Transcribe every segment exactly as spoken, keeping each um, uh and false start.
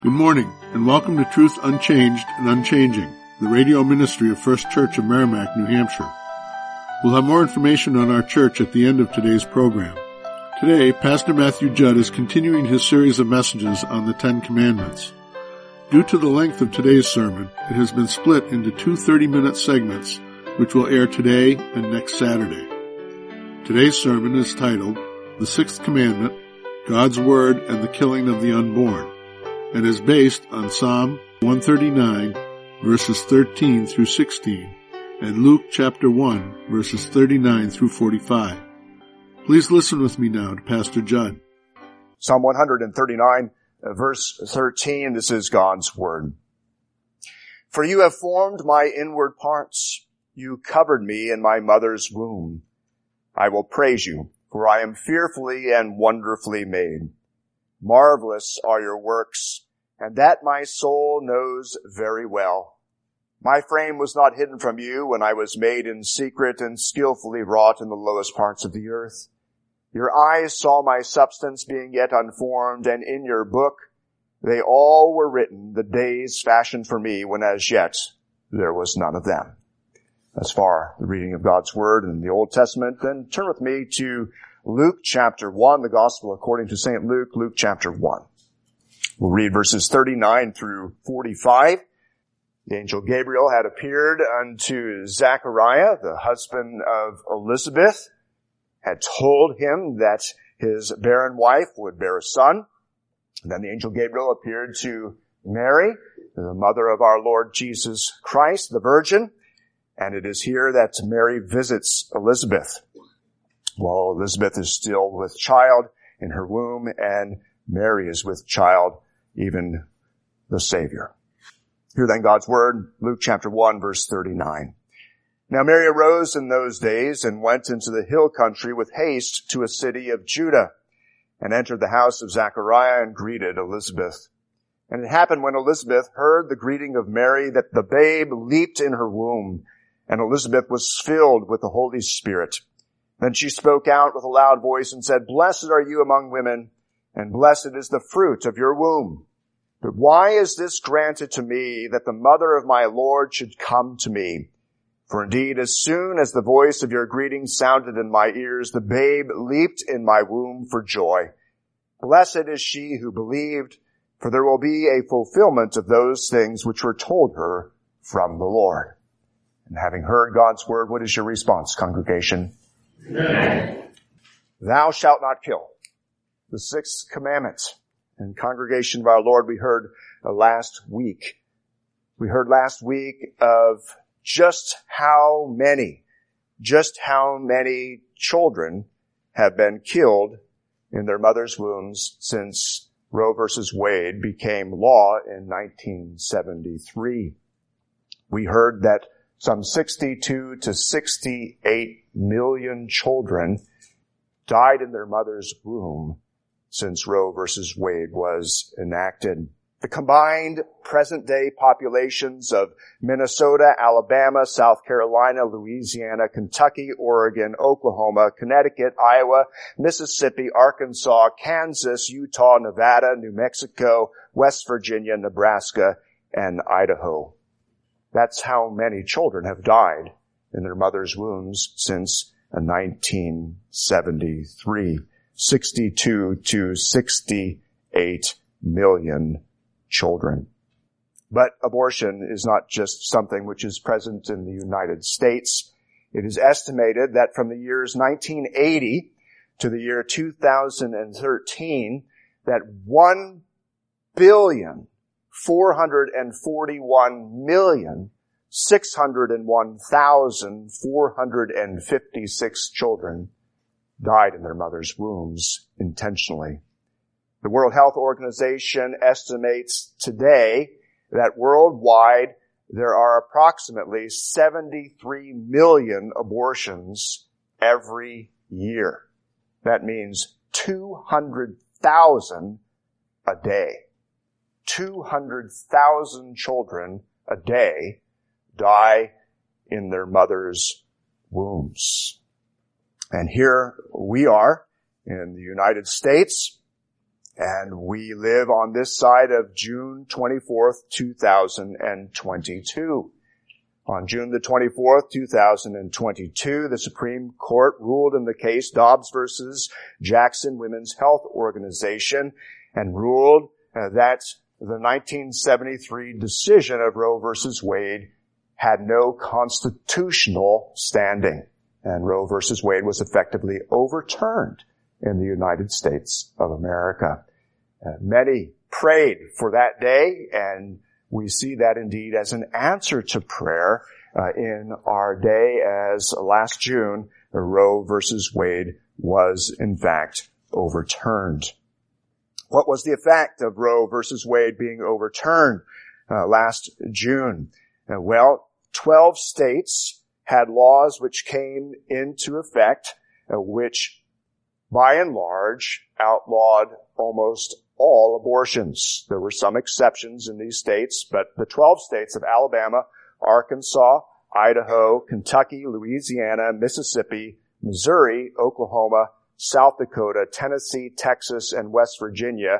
Good morning, and welcome to Truth Unchanged and Unchanging, the radio ministry of First Church of Merrimack, New Hampshire. We'll have more information on our church at the end of today's program. Today, Pastor Matthew Judd is continuing his series of messages on the Ten Commandments. Due to the length of today's sermon, it has been split into two thirty-minute segments, which will air today and next Saturday. Today's sermon is titled, The Sixth Commandment, God's Word and the Killing of the Unborn, and is based on Psalm one thirty-nine, verses thirteen through sixteen, and Luke chapter one, verses thirty-nine through forty-five. Please listen with me now to Pastor Judd. Psalm one thirty-nine, verse thirteen, this is God's Word. For you have formed my inward parts. You covered me in my mother's womb. I will praise you, for I am fearfully and wonderfully made. Marvelous are your works, and that my soul knows very well. My frame was not hidden from you when I was made in secret and skillfully wrought in the lowest parts of the earth. Your eyes saw my substance being yet unformed, and in your book they all were written, the days fashioned for me, when as yet there was none of them. As far the reading of God's Word in the Old Testament, then turn with me to Luke chapter one, the Gospel according to Saint Luke, Luke chapter one. We'll read verses thirty-nine through forty-five. The angel Gabriel had appeared unto Zechariah, the husband of Elizabeth, had told him that his barren wife would bear a son. And then the angel Gabriel appeared to Mary, the mother of our Lord Jesus Christ, the Virgin. And it is here that Mary visits Elizabeth, while Elizabeth is still with child in her womb, and Mary is with child, even the Savior. Hear then God's Word, Luke chapter one, verse thirty-nine. Now Mary arose in those days and went into the hill country with haste to a city of Judah, and entered the house of Zechariah and greeted Elizabeth. And it happened when Elizabeth heard the greeting of Mary that the babe leaped in her womb, and Elizabeth was filled with the Holy Spirit. Then she spoke out with a loud voice and said, Blessed are you among women, and blessed is the fruit of your womb. But why is this granted to me, that the mother of my Lord should come to me? For indeed, as soon as the voice of your greeting sounded in my ears, the babe leaped in my womb for joy. Blessed is she who believed, for there will be a fulfillment of those things which were told her from the Lord. And having heard God's Word, what is your response, congregation? Amen. Thou shalt not kill. The sixth commandment. And congregation of our Lord, we heard uh, last week. We heard last week of just how many, just how many children have been killed in their mother's wombs since Roe versus Wade became law in nineteen seventy-three. We heard that some sixty-two to sixty-eight million children died in their mother's womb since Roe versus Wade was enacted. The combined present-day populations of Minnesota, Alabama, South Carolina, Louisiana, Kentucky, Oregon, Oklahoma, Connecticut, Iowa, Mississippi, Arkansas, Kansas, Utah, Nevada, New Mexico, West Virginia, Nebraska, and Idaho. That's how many children have died in their mother's wombs since nineteen seventy-three. sixty-two to sixty-eight million children. But abortion is not just something which is present in the United States. It is estimated that from the years nineteen eighty to the year two thousand thirteen, that one billion four hundred forty-one million six hundred one thousand four hundred fifty-six children died in their mother's wombs intentionally. The World Health Organization estimates today that worldwide there are approximately seventy-three million abortions every year. That means two hundred thousand a day. two hundred thousand children a day die in their mother's wombs. And here we are in the United States, And we live on this side of June twenty-fourth, two thousand twenty-two. On June the twenty-fourth, two thousand twenty-two, the Supreme Court ruled in the case Dobbs versus Jackson Women's Health Organization and ruled uh, that the nineteen seventy-three decision of Roe versus Wade had no constitutional standing. And Roe versus Wade was effectively overturned in the United States of America. Uh, many prayed for that day, and we see that indeed as an answer to prayer uh, in our day, as last June, Roe versus Wade was in fact overturned. What was the effect of Roe versus Wade being overturned uh, last June? Uh, well, twelve states had laws which came into effect, uh, which by and large outlawed almost all abortions. There were some exceptions in these states, but the twelve states of Alabama, Arkansas, Idaho, Kentucky, Louisiana, Mississippi, Missouri, Oklahoma, South Dakota, Tennessee, Texas, and West Virginia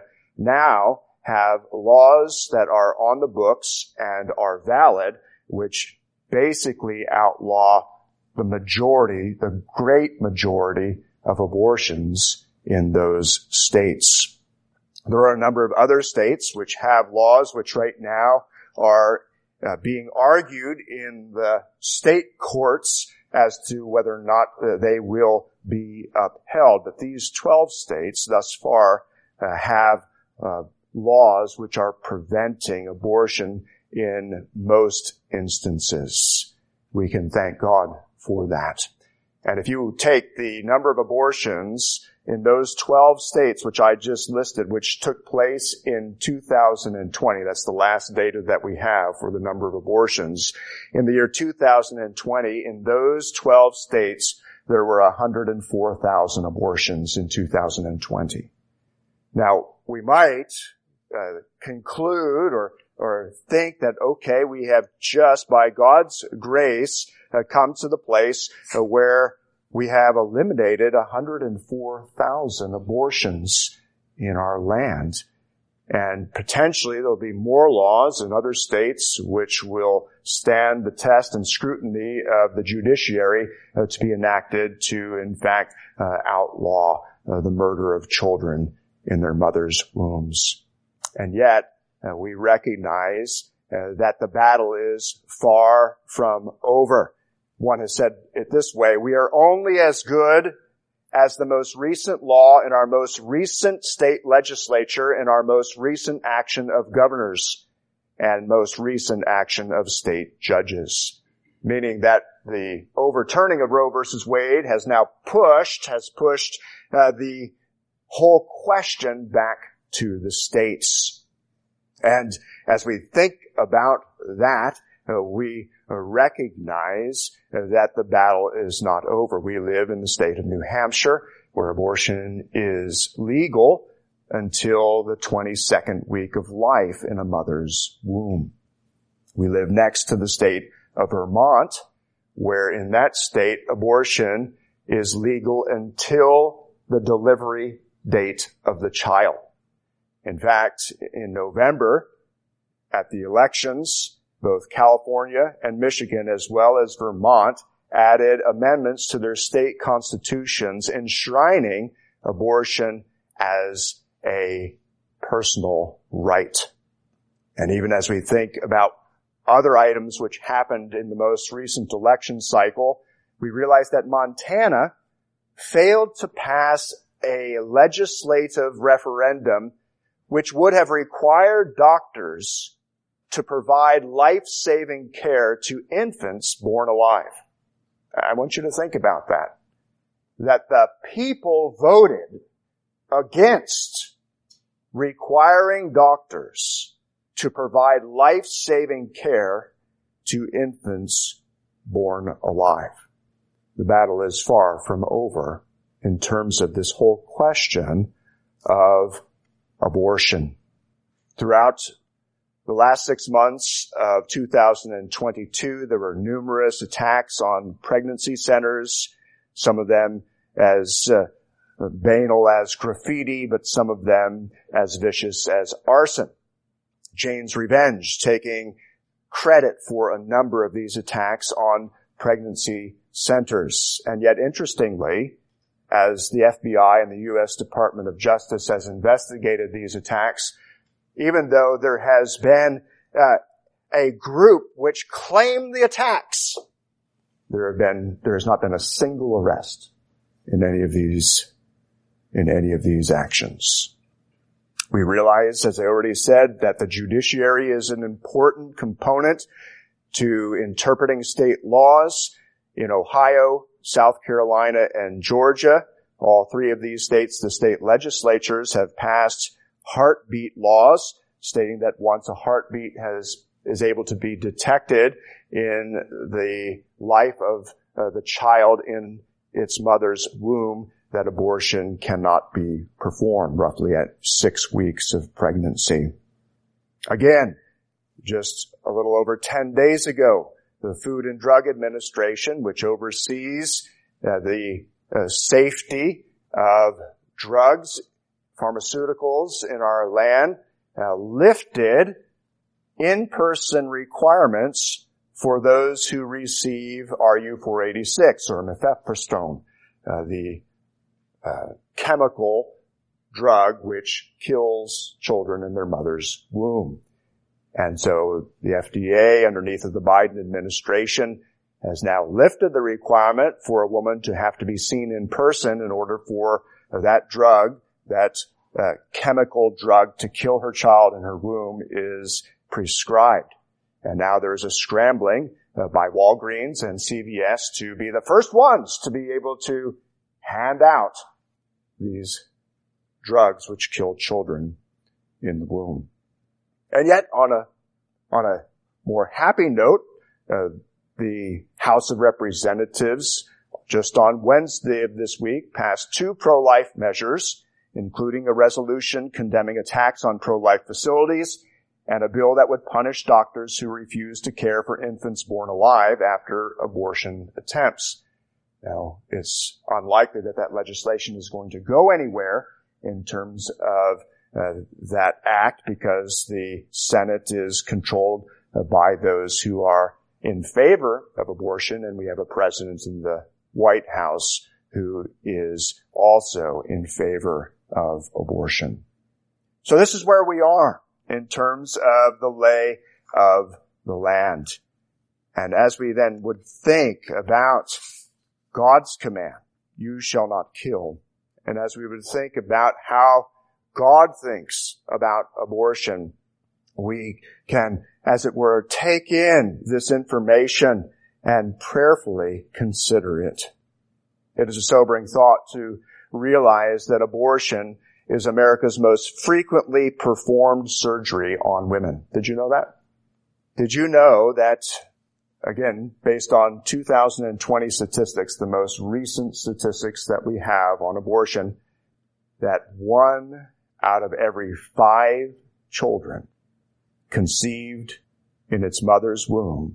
now have laws that are on the books and are valid, which basically outlaw the majority, the great majority of abortions in those states. There are a number of other states which have laws which right now are uh, being argued in the state courts as to whether or not uh, they will be upheld. But these twelve states thus far uh, have uh, laws which are preventing abortion in most instances. We can thank God for that. And if you take the number of abortions in those twelve states which I just listed, which took place in two thousand twenty, that's the last data that we have for the number of abortions. In the year two thousand twenty, in those twelve states, there were one hundred four thousand abortions in two thousand twenty. Now, we might uh, conclude or or think that, okay, we have just, by God's grace, uh, come to the place uh, where we have eliminated one hundred four thousand abortions in our land. And potentially there'll be more laws in other states which will stand the test and scrutiny of the judiciary uh, to be enacted to, in fact, uh, outlaw uh, the murder of children in their mother's wombs. And yet, Uh, we recognize uh, that the battle is far from over. One has said it this way: we are only as good as the most recent law in our most recent state legislature and our most recent action of governors and most recent action of state judges. Meaning that the overturning of Roe versus Wade has now pushed, has pushed uh, the whole question back to the states. And as we think about that, uh, we uh, recognize uh, that the battle is not over. We live in the state of New Hampshire, where abortion is legal until the twenty-second week of life in a mother's womb. We live next to the state of Vermont, where in that state abortion is legal until the delivery date of the child. In fact, in November, at the elections, both California and Michigan, as well as Vermont, added amendments to their state constitutions enshrining abortion as a personal right. And even as we think about other items which happened in the most recent election cycle, we realize that Montana failed to pass a legislative referendum which would have required doctors to provide life-saving care to infants born alive. I want you to think about that. That the people voted against requiring doctors to provide life-saving care to infants born alive. The battle is far from over in terms of this whole question of abortion. Throughout the last six months of two thousand twenty-two, there were numerous attacks on pregnancy centers, some of them as uh, banal as graffiti, but some of them as vicious as arson. Jane's Revenge taking credit for a number of these attacks on pregnancy centers. And yet, interestingly, as the F B I and the U S Department of Justice has investigated these attacks, even though there has been uh, a group which claimed the attacks, there have been there has not been a single arrest in any of these in any of these actions. We realize, as I already said, that the judiciary is an important component to interpreting state laws. In Ohio, South Carolina, and Georgia, all three of these states, the state legislatures have passed heartbeat laws stating that once a heartbeat has is able to be detected in the life of uh, the child in its mother's womb, that abortion cannot be performed roughly at six weeks of pregnancy. Again, just a little over ten days ago, the Food and Drug Administration, which oversees uh, the uh, safety of drugs, pharmaceuticals in our land, uh, lifted in-person requirements for those who receive R U four eighty-six or mifepristone, uh, the uh, chemical drug which kills children in their mother's womb. And so the F D A, underneath of the Biden administration, has now lifted the requirement for a woman to have to be seen in person in order for that drug, that uh, chemical drug to kill her child in her womb is prescribed. And now there's a scrambling uh, by Walgreens and C V S to be the first ones to be able to hand out these drugs which kill children in the womb. And yet, on a on a more happy note, uh, the House of Representatives, just on Wednesday of this week, passed two pro-life measures, including a resolution condemning attacks on pro-life facilities and a bill that would punish doctors who refuse to care for infants born alive after abortion attempts. Now, it's unlikely that that legislation is going to go anywhere in terms of Uh, that act, because the Senate is controlled uh, by those who are in favor of abortion, and we have a president in the White House who is also in favor of abortion. So this is where we are in terms of the lay of the land. And as we then would think about God's command, you shall not kill, and as we would think about how God thinks about abortion, we can, as it were, take in this information and prayerfully consider it. It is a sobering thought to realize that abortion is America's most frequently performed surgery on women. Did you know that? Did you know that, again, based on two thousand twenty statistics, the most recent statistics that we have on abortion, that one out of every five children conceived in its mother's womb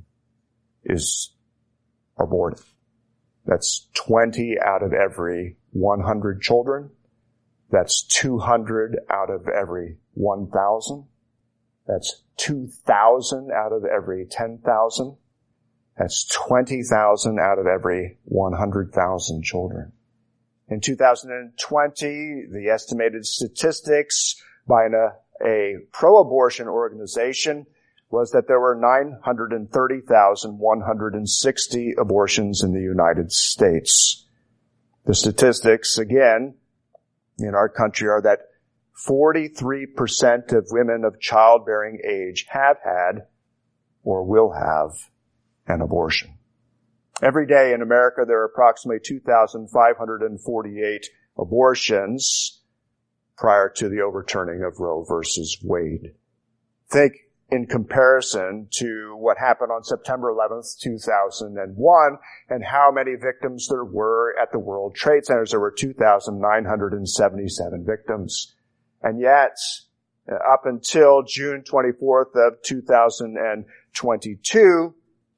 is aborted. That's twenty out of every one hundred children. That's two hundred out of every one thousand. That's two thousand out of every ten thousand. That's twenty thousand out of every one hundred thousand children. In two thousand twenty, the estimated statistics by an, a, a pro-abortion organization was that there were nine hundred thirty thousand one hundred sixty abortions in the United States. The statistics, again, in our country are that forty-three percent of women of childbearing age have had or will have an abortion. Every day in America, there are approximately two thousand five hundred forty-eight abortions prior to the overturning of Roe versus Wade. Think in comparison to what happened on September eleventh, two thousand one, and how many victims there were at the World Trade Centers. There were two thousand nine hundred seventy-seven victims. And yet, up until June twenty-fourth of two thousand twenty-two,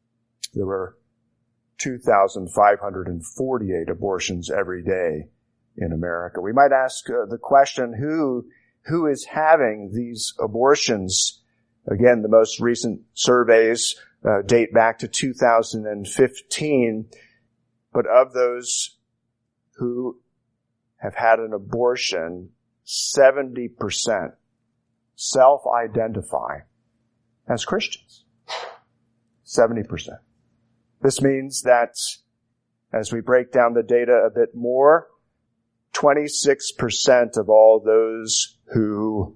there were two thousand five hundred forty-eight abortions every day in America. We might ask uh, the question, who, who is having these abortions? Again, the most recent surveys uh, date back to two thousand fifteen, but of those who have had an abortion, seventy percent self-identify as Christians. seventy percent. This means that as we break down the data a bit more, twenty-six percent of all those who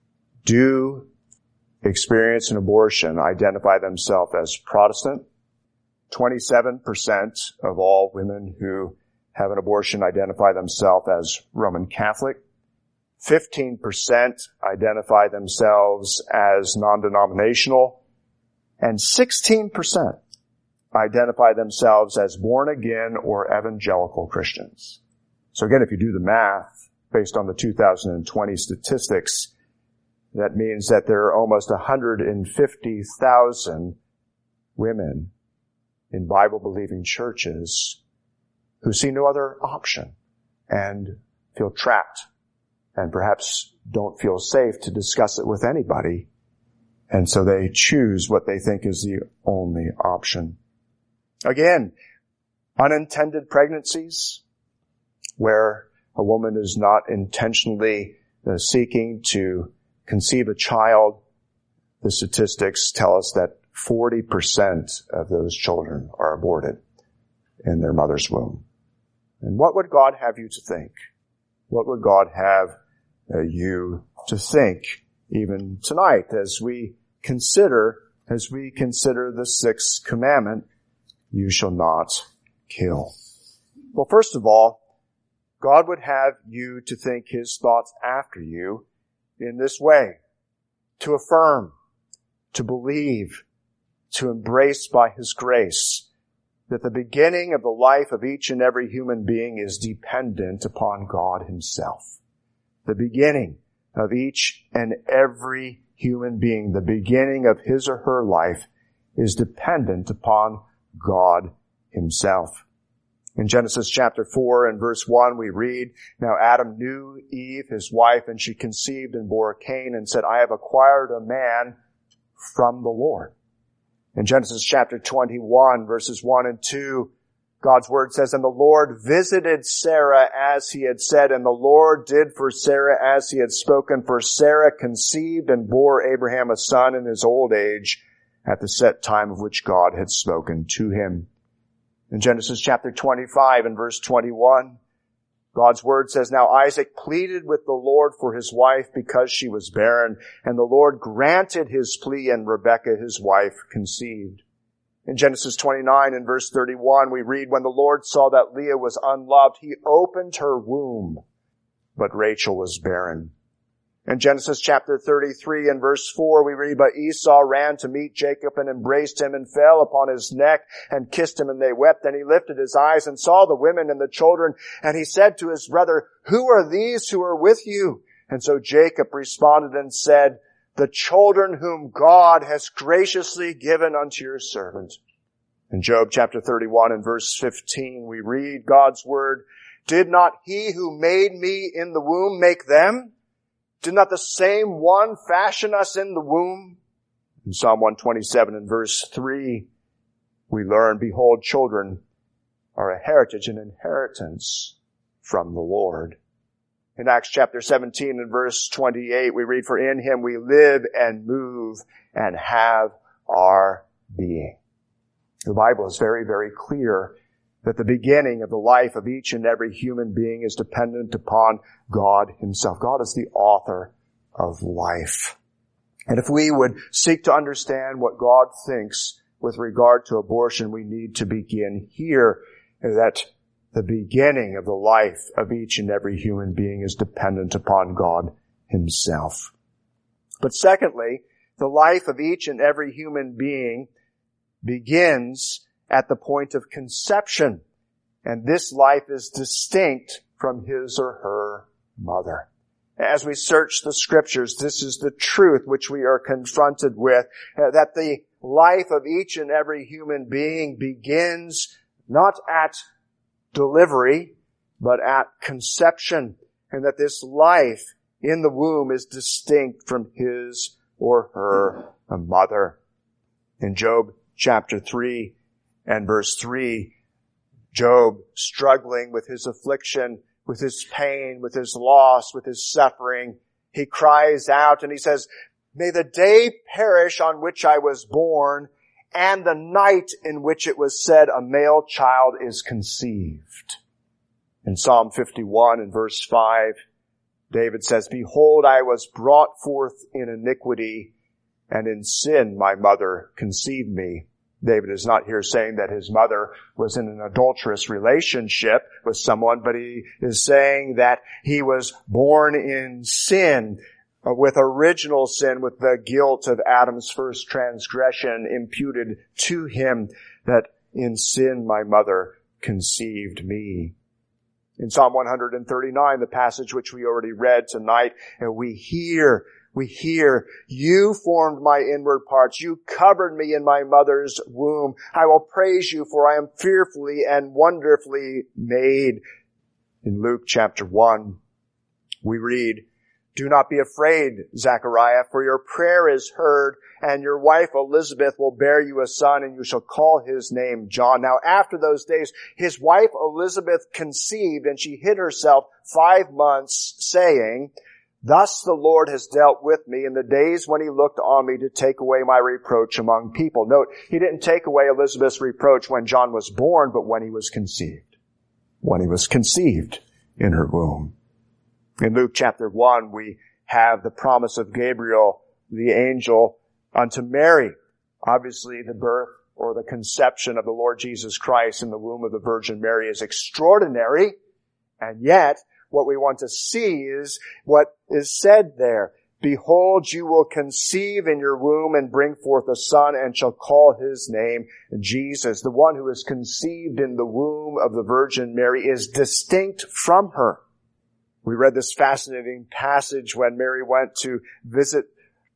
do experience an abortion identify themselves as Protestant. twenty-seven percent of all women who have an abortion identify themselves as Roman Catholic. fifteen percent identify themselves as non-denominational. And sixteen percent identify themselves as born-again or evangelical Christians. So again, if you do the math based on the two thousand twenty statistics, that means that there are almost one hundred fifty thousand women in Bible-believing churches who see no other option and feel trapped and perhaps don't feel safe to discuss it with anybody. And so they choose what they think is the only option. Again, unintended pregnancies, where a woman is not intentionally uh, seeking to conceive a child. The statistics tell us that forty percent of those children are aborted in their mother's womb. And what would God have you to think? What would God have uh, you to think even tonight as we consider, as we consider the sixth commandment, you shall not kill? Well, first of all, God would have you to think His thoughts after you in this way: to affirm, to believe, to embrace by His grace that the beginning of the life of each and every human being is dependent upon God Himself. The beginning of each and every human being, the beginning of his or her life, is dependent upon God Himself. In Genesis chapter four and verse one, we read, "Now Adam knew Eve, his wife, and she conceived and bore Cain, and said, I have acquired a man from the Lord." In Genesis chapter twenty-one, verses one and two, God's word says, "And the Lord visited Sarah as He had said, and the Lord did for Sarah as He had spoken. For Sarah conceived and bore Abraham a son in his old age, at the set time of which God had spoken to him." In Genesis chapter twenty-five and verse twenty-one, God's word says, "Now Isaac pleaded with the Lord for his wife because she was barren, and the Lord granted his plea, and Rebekah his wife conceived." In Genesis twenty-nine and verse thirty-one, we read, "When the Lord saw that Leah was unloved, He opened her womb, but Rachel was barren." In Genesis chapter thirty-three and verse four, we read, "But Esau ran to meet Jacob and embraced him and fell upon his neck and kissed him, and they wept. And he lifted his eyes and saw the women and the children, and he said to his brother, 'Who are these who are with you?' And so Jacob responded and said, 'The children whom God has graciously given unto your servant.'" In Job chapter thirty-one and verse fifteen, we read God's word, "Did not He who made me in the womb make them? Did not the same one fashion us in the womb?" In Psalm one twenty-seven and verse three, we learn, "Behold, children are a heritage, an inheritance from the Lord." In Acts chapter seventeen and verse twenty-eight, we read, "For in Him we live and move and have our being." The Bible is very, very clear that the beginning of the life of each and every human being is dependent upon God Himself. God is the author of life. And if we would seek to understand what God thinks with regard to abortion, we need to begin here, that the beginning of the life of each and every human being is dependent upon God Himself. But secondly, the life of each and every human being begins at the point of conception, and this life is distinct from his or her mother. As we search the scriptures, this is the truth which we are confronted with, uh, that the life of each and every human being begins not at delivery, but at conception, and that this life in the womb is distinct from his or her mother. In Job chapter three and verse three, Job, struggling with his affliction, with his pain, with his loss, with his suffering, he cries out and he says, "May the day perish on which I was born, and the night in which it was said a male child is conceived." In Psalm fifty-one and verse five, David says, "Behold, I was brought forth in iniquity, and in sin my mother conceived me." David is not here saying that his mother was in an adulterous relationship with someone, but he is saying that he was born in sin, uh, with original sin, with the guilt of Adam's first transgression imputed to him, that in sin my mother conceived me. In Psalm one thirty-nine, the passage which we already read tonight, and we hear We hear, "You formed my inward parts. You covered me in my mother's womb. I will praise you, for I am fearfully and wonderfully made." In Luke chapter one, we read, "Do not be afraid, Zechariah, for your prayer is heard, and your wife Elizabeth will bear you a son, and you shall call his name John." Now, after those days, his wife Elizabeth conceived, and she hid herself five months, saying, "Thus the Lord has dealt with me in the days when he looked on me to take away my reproach among people." Note, he didn't take away Elizabeth's reproach when John was born, but when he was conceived. When he was conceived in her womb. In Luke chapter one, we have the promise of Gabriel, the angel, unto Mary. Obviously, the birth or the conception of the Lord Jesus Christ in the womb of the Virgin Mary is extraordinary, and yet, what we want to see is what is said there. "Behold, you will conceive in your womb and bring forth a son, and shall call his name Jesus." The one who is conceived in the womb of the Virgin Mary is distinct from her. We read this fascinating passage when Mary went to visit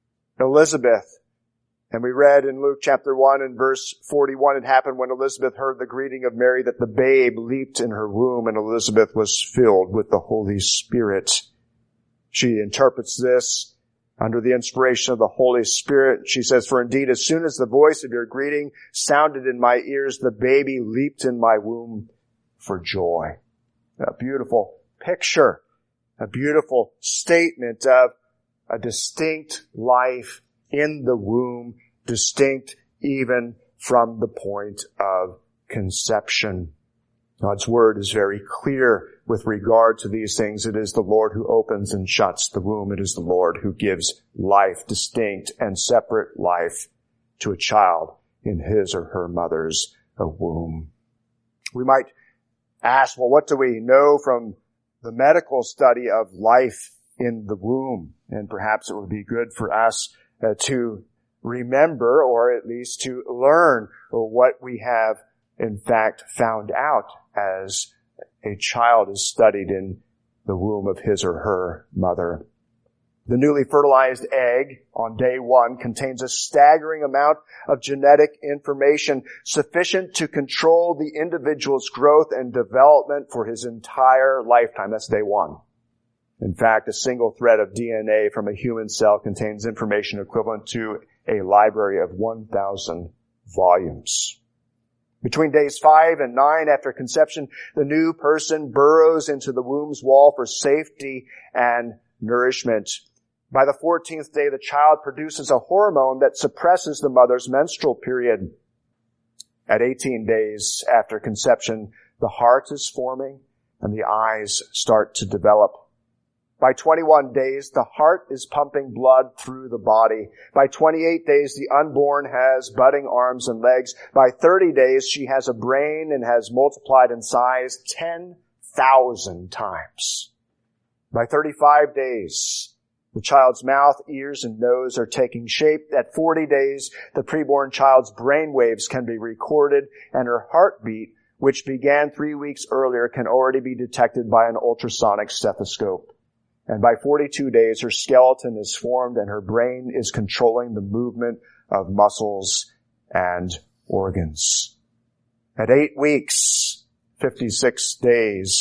Elizabeth. And we read in Luke chapter one and verse forty-one, it happened when Elizabeth heard the greeting of Mary that the babe leaped in her womb, and Elizabeth was filled with the Holy Spirit. She interprets this under the inspiration of the Holy Spirit. She says, "For indeed, as soon as the voice of your greeting sounded in my ears, the baby leaped in my womb for joy." A beautiful picture, a beautiful statement of a distinct life in the womb, distinct even from the point of conception. God's word is very clear with regard to these things. It is the Lord who opens and shuts the womb. It is the Lord who gives life, distinct and separate life, to a child in his or her mother's womb. We might ask, well, what do we know from the medical study of life in the womb? And perhaps it would be good for us Uh, to remember, or at least to learn what we have in fact found out as a child is studied in the womb of his or her mother. The newly fertilized egg on day one contains a staggering amount of genetic information sufficient to control the individual's growth and development for his entire lifetime. That's day one. In fact, a single thread of D N A from a human cell contains information equivalent to a library of one thousand volumes. Between days five and nine after conception, the new person burrows into the womb's wall for safety and nourishment. By the fourteenth day, the child produces a hormone that suppresses the mother's menstrual period. At eighteen days after conception, the heart is forming and the eyes start to develop. By twenty-one days, the heart is pumping blood through the body. By twenty-eight days, the unborn has budding arms and legs. By thirty days, she has a brain and has multiplied in size ten thousand times. By thirty-five days, the child's mouth, ears, and nose are taking shape. At forty days, the preborn child's brain waves can be recorded, and her heartbeat, which began three weeks earlier, can already be detected by an ultrasonic stethoscope. And by forty-two days, her skeleton is formed and her brain is controlling the movement of muscles and organs. At eight weeks, fifty-six days,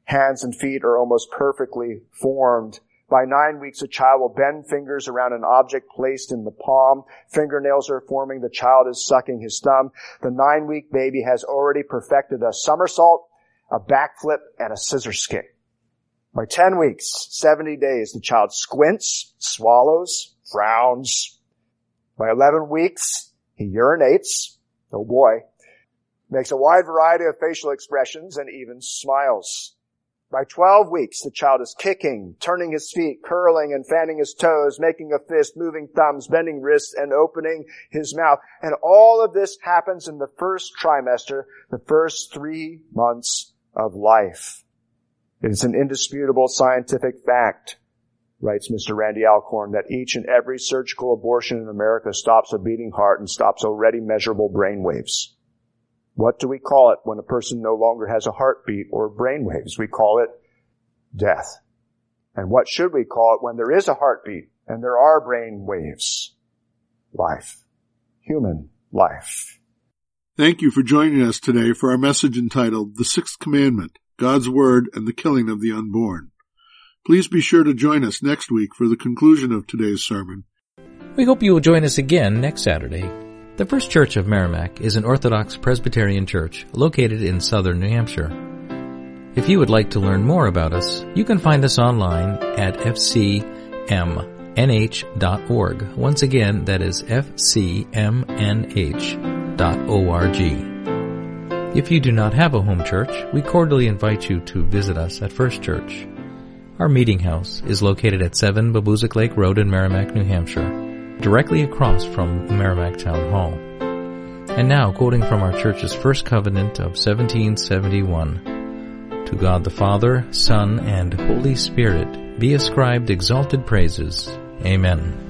Hands and feet are almost perfectly formed. By nine weeks, a child will bend fingers around an object placed in the palm. Fingernails are forming. The child is sucking his thumb. The nine-week baby has already perfected a somersault, a backflip, and a scissors kick. By ten weeks, seventy days, the child squints, swallows, frowns. By eleven weeks, he urinates. Oh boy. Makes a wide variety of facial expressions and even smiles. By twelve weeks, the child is kicking, turning his feet, curling and fanning his toes, making a fist, moving thumbs, bending wrists, and opening his mouth. And all of this happens in the first trimester, the first three months of life. It is an indisputable scientific fact, writes Mister Randy Alcorn, that each and every surgical abortion in America stops a beating heart and stops already measurable brain waves. What do we call it when a person no longer has a heartbeat or brain waves? We call it death. And what should we call it when there is a heartbeat and there are brain waves? Life. Human life. Thank you for joining us today for our message entitled The Sixth Commandment, God's Word and the Killing of the Unborn. Please be sure to join us next week for the conclusion of today's sermon. We hope you will join us again next Saturday. The First Church of Merrimack is an Orthodox Presbyterian church located in southern New Hampshire. If you would like to learn more about us, you can find us online at f c m n h dot org. Once again, that is f c m n h dot org. If you do not have a home church, we cordially invite you to visit us at First Church. Our meeting house is located at seven Babuzik Lake Road in Merrimack, New Hampshire, directly across from the Merrimack Town Hall. And now, quoting from our church's first covenant of seventeen seventy-one, to God the Father, Son, and Holy Spirit be ascribed exalted praises. Amen.